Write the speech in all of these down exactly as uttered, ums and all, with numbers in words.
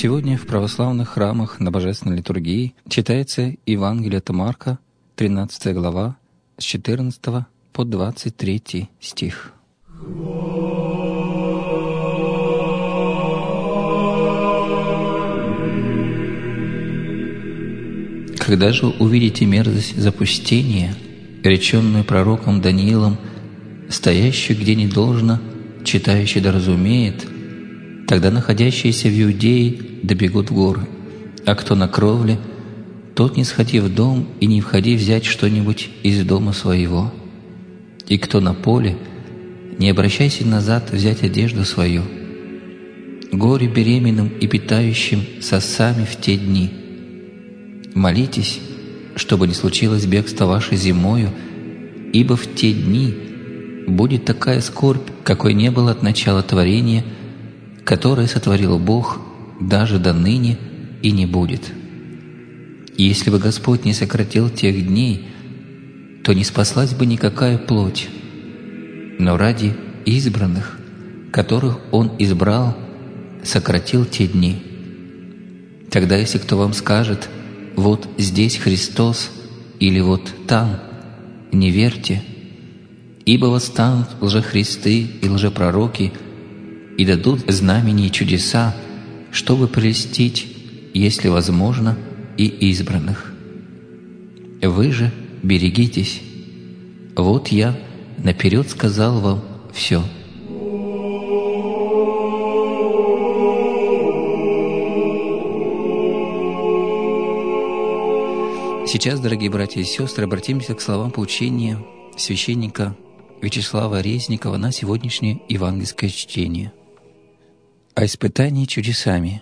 Сегодня в православных храмах на Божественной литургии читается Евангелие от Марка, тринадцатая глава, с четырнадцатого по двадцать третий стих. «Когда же увидите мерзость запустения, реченную пророком Даниилом, стоящую где не должно, читающий да разумеет, тогда находящиеся в Иудее добегут в горы, а кто на кровле, тот не сходи в дом и не входи взять что-нибудь из дома своего. И кто на поле, не обращайся назад взять одежду свою. Горе беременным и питающим сосами в те дни. Молитесь, чтобы не случилось бегство ваше зимою, ибо в те дни будет такая скорбь, какой не было от начала творения, которое сотворил Бог даже до ныне и не будет. И если бы Господь не сократил тех дней, то не спаслась бы никакая плоть. Но ради избранных, которых Он избрал, сократил те дни. Тогда, если кто вам скажет: «Вот здесь Христос» или «Вот там», не верьте, ибо восстанут лжехристы и лжепророки и дадут знамения и чудеса, чтобы прельстить, если возможно, и избранных. Вы же берегитесь. Вот я наперед сказал вам все». Сейчас, дорогие братья и сестры, обратимся к словам поучения священника Вячеслава Резникова на сегодняшнее евангельское чтение. О испытании чудесами.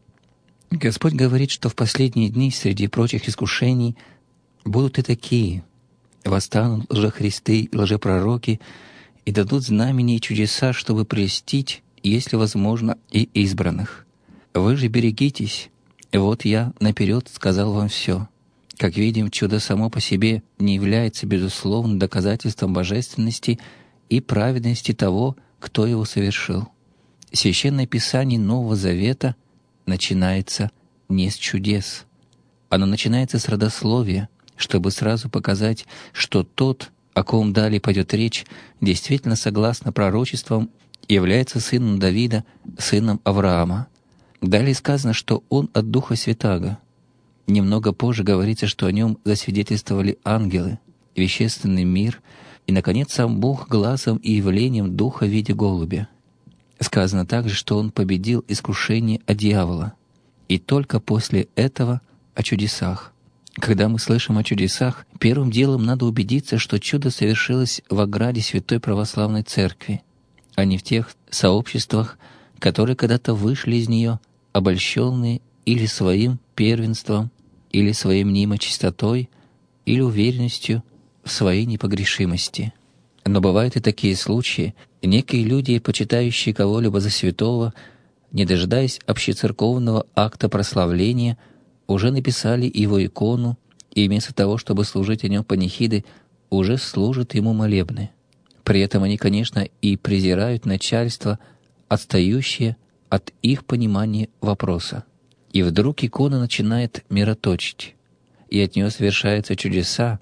Господь говорит, что в последние дни среди прочих искушений будут и такие: восстанут лжехристы и лжепророки и дадут знамения и чудеса, чтобы прельстить, если возможно, и избранных. Вы же берегитесь, вот я наперед сказал вам все. Как видим, чудо само по себе не является безусловным доказательством божественности и праведности того, кто его совершил. Священное Писание Нового Завета начинается не с чудес. Оно начинается с родословия, чтобы сразу показать, что тот, о ком далее пойдет речь, действительно, согласно пророчествам, является сыном Давида, сыном Авраама. Далее сказано, что он от Духа Святаго. Немного позже говорится, что о нем засвидетельствовали ангелы, вещественный мир и, наконец, сам Бог глазом и явлением Духа в виде голубя. Сказано также, что он победил искушение от дьявола. И только после этого о чудесах. Когда мы слышим о чудесах, первым делом надо убедиться, что чудо совершилось в ограде Святой Православной Церкви, а не в тех сообществах, которые когда-то вышли из нее, обольщенные или своим первенством, или своей мнимой чистотой, или уверенностью в своей непогрешимости. Но бывают и такие случаи: некие люди, почитающие кого-либо за святого, не дожидаясь общецерковного акта прославления, уже написали его икону, и вместо того, чтобы служить о нем панихиды, уже служат ему молебны. При этом они, конечно, и презирают начальство, отстающее от их понимания вопроса. И вдруг икона начинает мироточить, и от нее совершаются чудеса.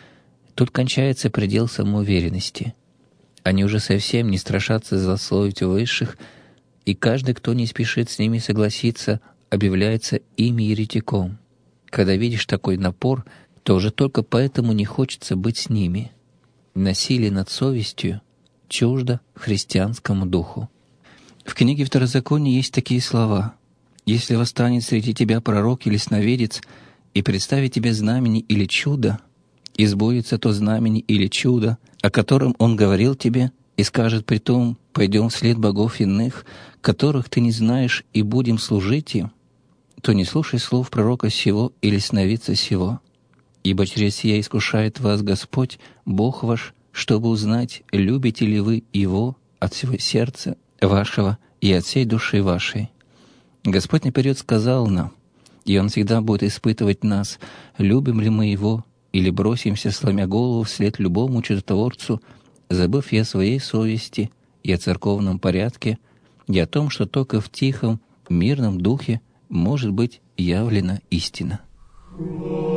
Тут кончается предел самоуверенности. Они уже совсем не страшатся злословить высших, и каждый, кто не спешит с ними согласиться, объявляется ими еретиком. Когда видишь такой напор, то уже только поэтому не хочется быть с ними. Насилие над совестью чуждо христианскому духу. В книге Второзакония есть такие слова: «Если восстанет среди тебя пророк или сновидец и представит тебе знамение или чудо, и сбудется то знамение или чудо, о котором он говорил тебе, и скажет притом: пойдем вслед богов иных, которых ты не знаешь, и будем служить им, то не слушай слов пророка сего или сновидца сего. Ибо через сия искушает вас Господь, Бог ваш, чтобы узнать, любите ли вы Его от всего сердца вашего и от всей души вашей». Господь наперед сказал нам, и Он всегда будет испытывать нас, любим ли мы Его, или бросимся, сломя голову, вслед любому чудотворцу, забыв и о своей совести, и о церковном порядке, и о том, что только в тихом, мирном духе может быть явлена истина. Thank you.